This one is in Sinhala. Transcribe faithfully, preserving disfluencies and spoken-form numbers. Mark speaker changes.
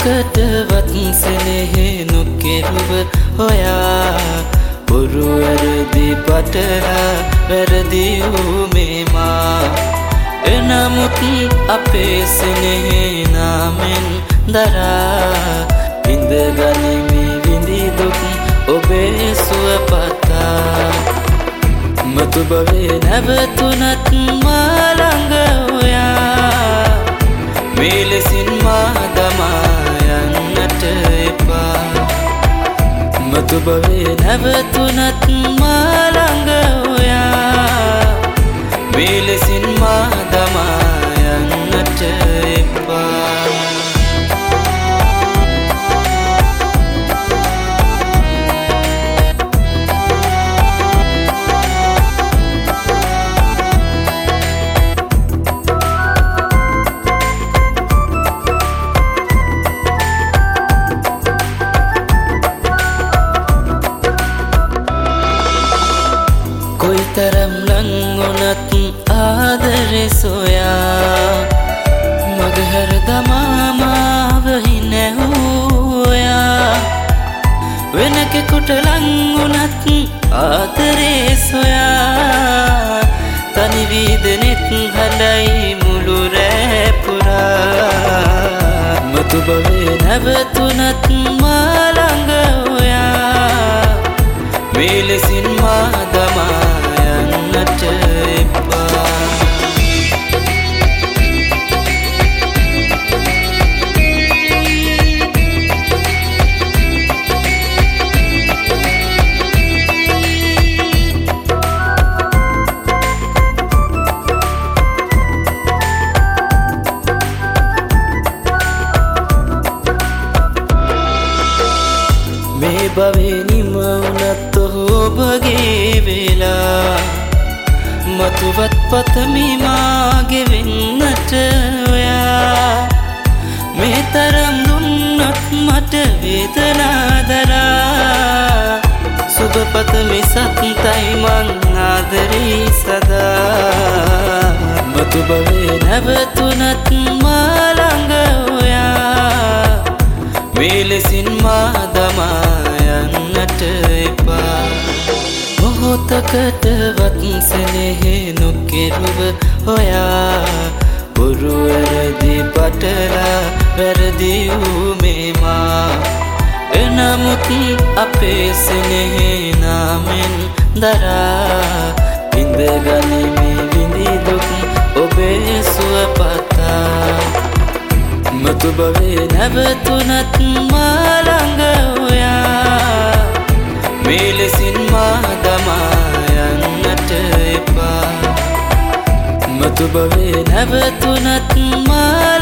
Speaker 1: මොහොතකටවත් සෙනෙහි නොකෙරුව හොයා බොරු වැරදි පටලා වැරදි වූ මේ මා එනමුත් අපේ සෙනෙහි නාමෙන් දරා විඳගනිමි විඳි දුක් ඔබේ සුවපතා මතු බවේ නැවතුනත් මා ළඟ ඔයා මේ ලෙසින් මා දමා යන්නට එපා මතු බවේ නැවතුනත් මා ළඟ ඔයා මේ ලෙසින් මා දමා යන්නට එපා කොයිතරම් ලං වුණත් ආදරේ සොයා මගහැර දමා මාව හිනැවුවා වෙන කෙකුට ලං වුණත් ආදරේ සොයා තනි වීදනෙත් හඬයි මුළු රෑ පුරා මතු බවේ නැවතුනත් මා ළඟ ඔයා මේ ලෙසින් මා දමා යන්නට එපා මේ භවයේ නිම වුණත් ඔබගේ වෙලා මතුවත් පතමි මාගේ වෙන්නට ඔයා මේ තරම් දුන්නත් මට වේදනා දරා සුබ පතමි සත්‍යයි මං ආදරේ සදා මතු බවේ නැවතුනත් මා ළඟ ඔයා මේ ලෙසින් මා දමා යන්නට එපා මොහොතකටවත් සෙනෙහි නොකෙරුව හොයා බොරු වැරදි පටලා වැරදි වූ මේ මා එනමුත් අපේ සෙනෙහි නාමෙන් දරා විඳගනිමි විඳි දුක් ඔබේ සුවපතා මතු බවේ නැවතුනත් මා ළඟ ඔයා මේ ලෙසින් මා දමා යන්නට එපා මතු බවේ නැවතුනත් මා